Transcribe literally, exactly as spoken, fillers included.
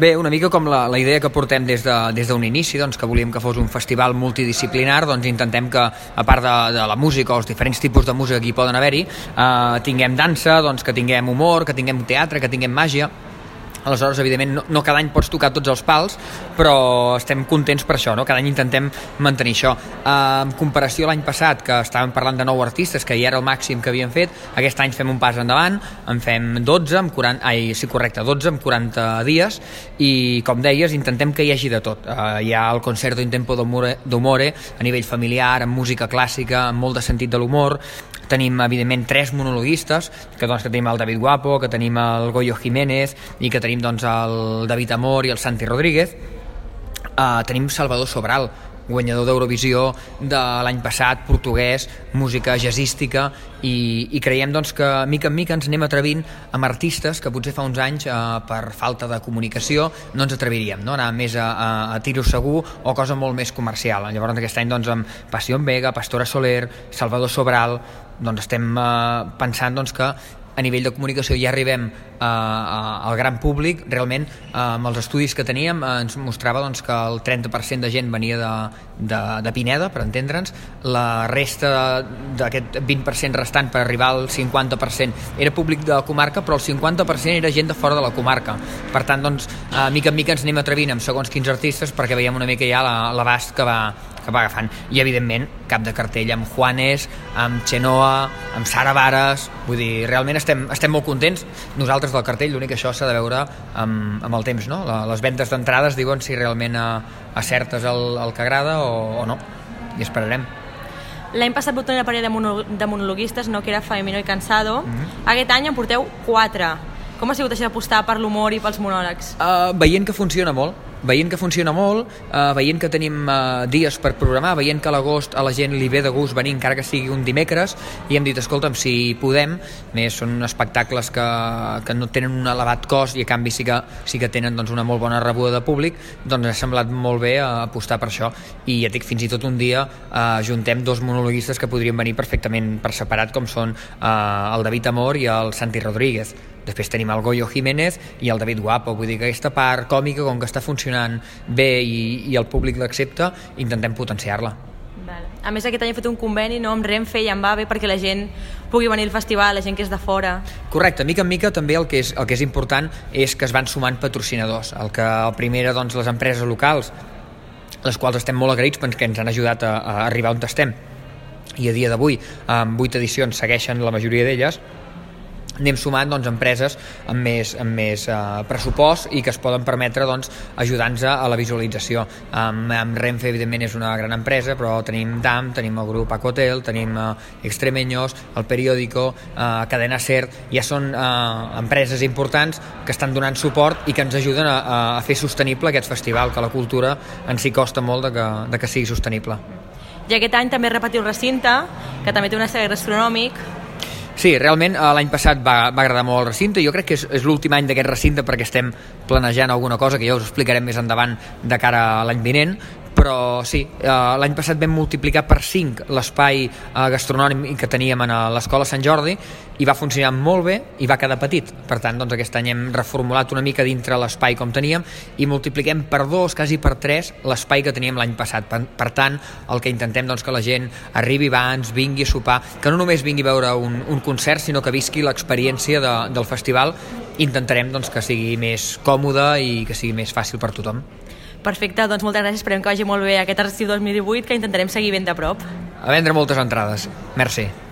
Bé, una mica com la, la idea que portem des de, des d'un inici, doncs, que volíem que fos un festival multidisciplinar, doncs intentem que, a part de, de la música o els diferents tipus de música que hi poden haver-hi, eh, tinguem dansa, doncs, que tinguem humor, que tinguem teatre, que tinguem màgia. Aleshores, evidentment, no, no cada any pots tocar tots els pals, però estem contents per això, no? Cada any intentem mantenir això. Eh, en comparació a l'any passat, que estàvem parlant de nou artistes, que ja era el màxim que havíem fet, aquest any fem un pas endavant, en fem dotze, amb quaranta, ai, sí, correcte, dotze amb quaranta dies, i, com deies, intentem que hi hagi de tot. Eh, hi ha el Concerto in Tempo d'Umore a nivell familiar, amb música clàssica, amb molt de sentit de l'humor. Tenim, evidentment, tres monologuistes, que, doncs, que tenim el David Guapo, que tenim el Goyo Jiménez i que tenim, doncs, el David Amor i el Santi Rodríguez. Uh, tenim Salvador Sobral, guanyador d'Eurovisió de l'any passat, portuguès, música jazzística, i, i creiem, doncs, que mica en mica ens anem atrevint amb artistes que potser fa uns anys, eh, per falta de comunicació, no ens atreviríem, no? Anar més a, a, a tiro segur o cosa molt més comercial. Llavors, aquest any, doncs, amb Passion Vega, Pastora Soler, Salvador Sobral, doncs estem eh, pensant, doncs, que a nivell de comunicació ja arribem eh, al gran públic. Realment, eh, amb els estudis que teníem, eh, ens mostrava, doncs, que el trenta per cent de gent venia de, de, de Pineda, per entendre'ns, la resta d'aquest vint per cent restant, per arribar al cinquanta per cent, era públic de la comarca, però el cinquanta per cent era gent de fora de la comarca. Per tant, doncs, eh, mica en mica ens anem atrevint amb segons quins artistes, perquè veiem una mica ja l'abast que va que va agafant, i evidentment cap de cartell amb Juanes, amb Chenoa, amb Sara Vares. Vull dir, realment estem, estem molt contents nosaltres del cartell. L'únic que això s'ha de veure amb, amb el temps, no? La, les ventes d'entrades diuen si realment acertes el, el que agrada o, o no, i esperarem. L'any passat vau tenir una parella de, mono, de monologuistes, no? Que era Faemino i Cansado. Mm-hmm. Aquest any en porteu quatre. Com ha sigut això d'apostar per l'humor i pels monòlegs? Uh, veient que funciona molt, veient que funciona molt, eh, veient que tenim eh, dies per programar, veient que a l'agost a la gent li ve de gust venir encara que sigui un dimecres, i hem dit, escolta'm, si podem, més són espectacles que, que no tenen un elevat cost i a canvi sí que, sí que tenen, doncs, una molt bona rebuda de públic, doncs ha semblat molt bé eh, apostar per això, i ja dic, fins i tot un dia eh, juntem dos monologuistes que podrien venir perfectament per separat, com són eh, el David Amor i el Santi Rodríguez. Després tenim el Goyo Jiménez i el David Guapo. Vull dir que aquesta part còmica, com que està funcionant bé i, i el públic l'accepta, intentem potenciar-la. Vale. A més, aquest any he fet un conveni, no, amb Renfe i amb AVE perquè la gent pugui venir al festival, la gent que és de fora. Correcte, mica en mica també el que és, el que és important és que es van sumant patrocinadors. El que el primer era, doncs, les empreses locals, les quals estem molt agraïts perquè ens han ajudat a, a arribar on estem. I a dia d'avui, amb vuit edicions, segueixen la majoria d'elles. Anem sumant, doncs, empreses amb més, amb més uh, pressupost i que es poden permetre, doncs, ajudar-nos a la visualització. Um, amb Renfe, evidentment, és una gran empresa, però tenim D A M, tenim el grup Acotel, tenim uh, Extremeños, el Periódico, uh, Cadena Ser. Ja són uh, empreses importants que estan donant suport i que ens ajuden a, a fer sostenible aquest festival, que la cultura en si costa molt de que, de que sigui sostenible. I aquest any també repetiu el recinte, que també té un escenari gastronòmic. Sí, realment l'any passat va, va agradar molt el recinte. Jo crec que és, és l'últim any d'aquest recinte perquè estem planejant alguna cosa que ja us explicarem més endavant de cara a l'any vinent, però sí, eh, l'any passat vam multiplicar per cinc l'espai eh, gastronòmic que teníem a l'Escola Sant Jordi i va funcionar molt bé i va quedar petit. Per tant, doncs, aquest any hem reformulat una mica dintre l'espai com teníem i multipliquem per dos, quasi per tres, l'espai que teníem l'any passat. Per, per tant, el que intentem, doncs, que la gent arribi abans, vingui a sopar, que no només vingui a veure un, un concert, sinó que visqui l'experiència de, del festival. Intentarem, doncs, que sigui més còmode i que sigui més fàcil per tothom. Perfecte, doncs moltes gràcies, esperem que vagi molt bé aquest estiu dos mil divuit, que intentarem seguir ben de prop. A vendre moltes entrades. Merci.